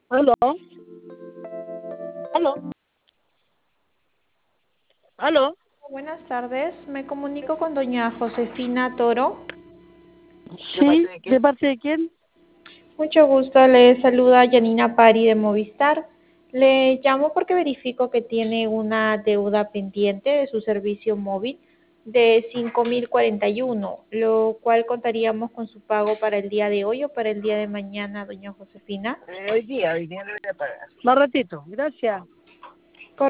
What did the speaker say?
Aló, aló, aló. Buenas tardes, me comunico con doña Josefina Toro. Sí, ¿de parte de quién? Mucho gusto, le saluda Janina Pari de Movistar. Le llamo porque verifico que tiene una deuda pendiente de su servicio móvil de 5.041, lo cual contaríamos con su pago para el día de hoy o para el día de mañana, doña Josefina. Hoy día lo voy a pagar. Más ratito, gracias.